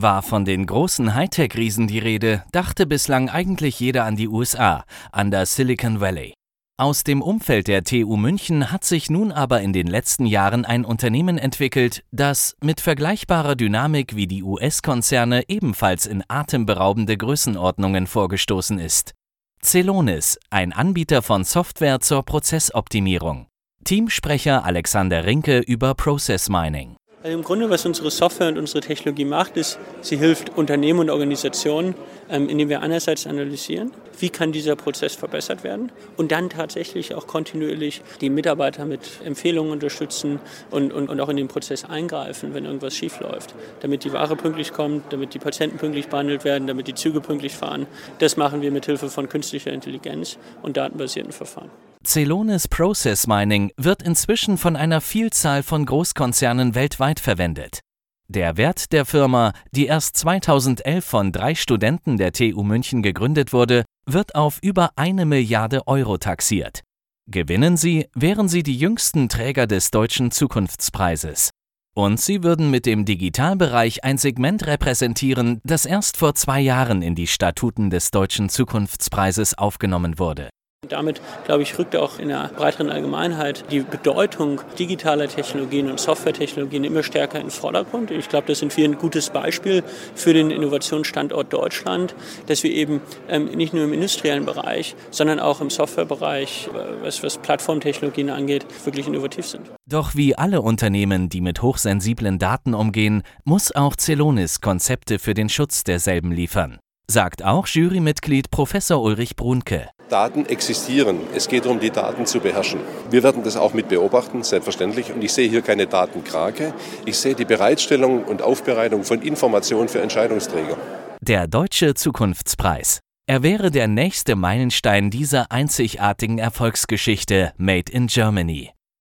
War von den großen Hightech-Riesen die Rede, dachte bislang eigentlich jeder an die USA, an das Silicon Valley. Aus dem Umfeld der TU München hat sich nun aber in den letzten Jahren ein Unternehmen entwickelt, das mit vergleichbarer Dynamik wie die US-Konzerne ebenfalls in atemberaubende Größenordnungen vorgestoßen ist. Celonis, ein Anbieter von Software zur Prozessoptimierung. Teamsprecher Alexander Rinke über Process Mining. Also im Grunde, was unsere Software und unsere Technologie macht, ist, sie hilft Unternehmen und Organisationen, indem wir einerseits analysieren, wie kann dieser Prozess verbessert werden und dann tatsächlich auch kontinuierlich die Mitarbeiter mit Empfehlungen unterstützen und auch in den Prozess eingreifen, wenn irgendwas schief läuft, damit die Ware pünktlich kommt, damit die Patienten pünktlich behandelt werden, damit die Züge pünktlich fahren. Das machen wir mit Hilfe von künstlicher Intelligenz und datenbasierten Verfahren. Celonis Process Mining wird inzwischen von einer Vielzahl von Großkonzernen weltweit verwendet. Der Wert der Firma, die erst 2011 von 3 Studenten der TU München gegründet wurde, wird auf über 1 Milliarde Euro taxiert. Gewinnen sie, wären sie die jüngsten Träger des Deutschen Zukunftspreises. Und sie würden mit dem Digitalbereich ein Segment repräsentieren, das erst vor 2 Jahren in die Statuten des Deutschen Zukunftspreises aufgenommen wurde. Damit, glaube ich, rückt auch in der breiteren Allgemeinheit die Bedeutung digitaler Technologien und Softwaretechnologien immer stärker in den Vordergrund. Ich glaube, das sind wir ein gutes Beispiel für den Innovationsstandort Deutschland, dass wir eben nicht nur im industriellen Bereich, sondern auch im Softwarebereich, was Plattformtechnologien angeht, wirklich innovativ sind. Doch wie alle Unternehmen, die mit hochsensiblen Daten umgehen, muss auch Celonis Konzepte für den Schutz derselben liefern. Sagt auch Jurymitglied Professor Ulrich Brunke. Daten existieren. Es geht darum, die Daten zu beherrschen. Wir werden das auch mit beobachten, selbstverständlich. Und ich sehe hier keine Datenkrake. Ich sehe die Bereitstellung und Aufbereitung von Informationen für Entscheidungsträger. Der Deutsche Zukunftspreis. Er wäre der nächste Meilenstein dieser einzigartigen Erfolgsgeschichte Made in Germany.